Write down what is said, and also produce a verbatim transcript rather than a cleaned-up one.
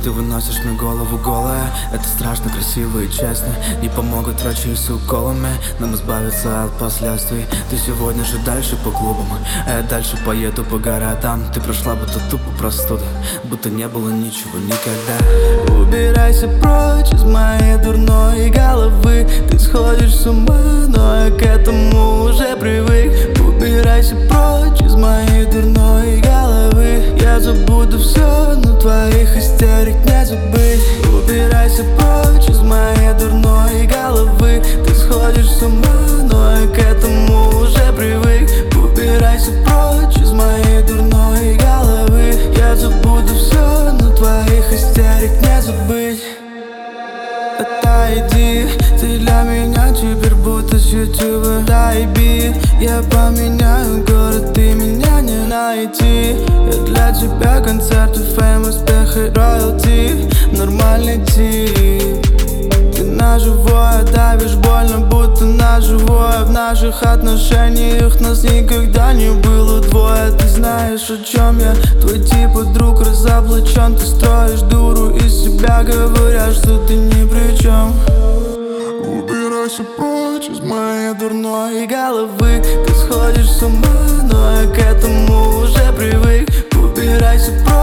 ты выносишь мне голову голая. Это страшно, красиво и честно. Не помогут врачи с уколами нам избавиться от последствий. Ты сегодня же дальше по клубам, а я дальше поеду по городам. Ты прошла будто тупо простуда, будто не было ничего никогда. Убирайся прочь из моей дурной головы. Ты сходишь с ума, но я к этому уже привык. Убирайся прочь из моей дурной головы. Я забуду все, но твоих истерик не забыть. Убирайся прочь из моей дурной головы. Ты сходишь с ума, но я к этому уже привык. Убирайся прочь из моей дурной головы. Я забуду все, но твоих истерик не забыть. Отойди, ты для меня теперь будто с ютуба. Дай бит, я поменяю город, ты меня не найти. Я для тебя концерты, фейм, успех и роялти. Нормальный тип. Ты на живое давишь больно, будто на живое. В наших отношениях нас никогда не было двое. Ты знаешь, о чем я, твой типа друг разоблачен. Ты строишь дуру из себя, говоря, что ты ни при чем. Убирайся прочь из моей дурной головы. Ты сходишь с ума, но я к этому уже привык. Убирайся прочь